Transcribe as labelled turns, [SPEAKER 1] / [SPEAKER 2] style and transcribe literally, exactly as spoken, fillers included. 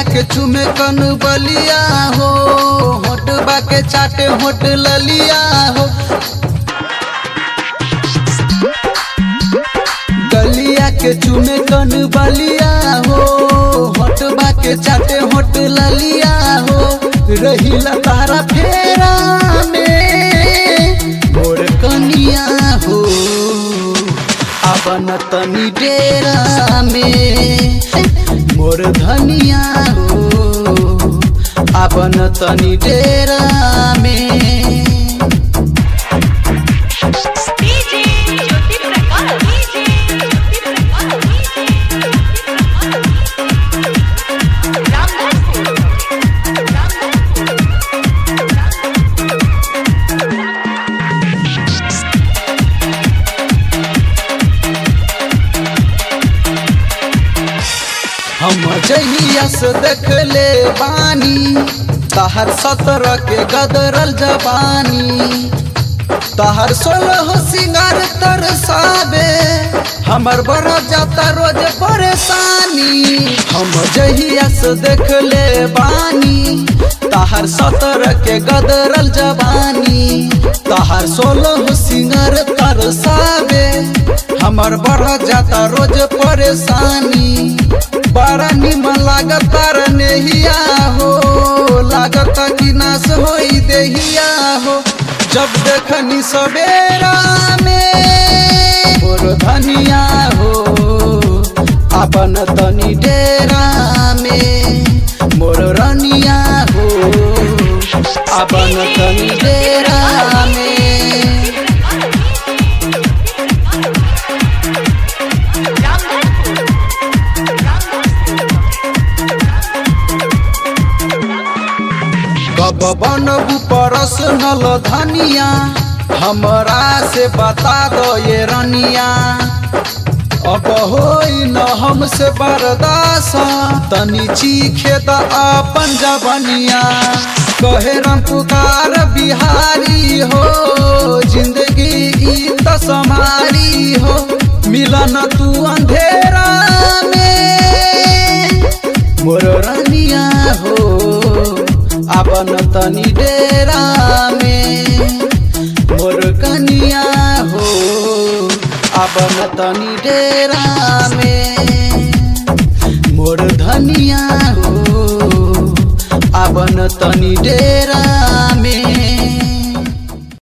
[SPEAKER 1] के चुमे कन बलिया हो, होटबा के चाटे होट ललिया हो। गलिया के चुमे कन बलिया हो, होटबा के चाटे होट ललिया हो। रहिला तारा फेरा में मोर कनिया हो, आबन तनी डेरा में मोर धनिया हो, आबन तनी डेरा में। हम जहिया से देखले बानी तहर सत्रह के गदरल जवानी, तहर सोलह सिंगार तरसाबे हमर बड़ा जाता रोज परेशानी। हम जहिया से देखले बानी तहर सत्रह के गदरल जवानी, तहर सोलह सिंगार तरसाबे हमर बड़ा जाता रोज परेशानी। बड़ा निमन लागता रनेहिया हो, लागता कि नाश होई देहिया हो। जब देखनी सवेरा में मोर धनिया हो, आबन तनी डेरा में मोर रनिया हो, आबन तनी डेरा में। कब बनबू पर्सनल धनिया हमरा से बता दो ये रनिया। अब होई न हमसे बर्दाश्त तनी चीखे द अपन जवनिया। कहे राम पुकार बिहारी हो, जिंदगी गीत समारी हो। मिलन तू अंधेरा में मोर रनिया हो, आबन तनी डेरा में मोर कनिया हो, आबन तनी डेरा में मोर धनिया हो, आबन तनी डेरा।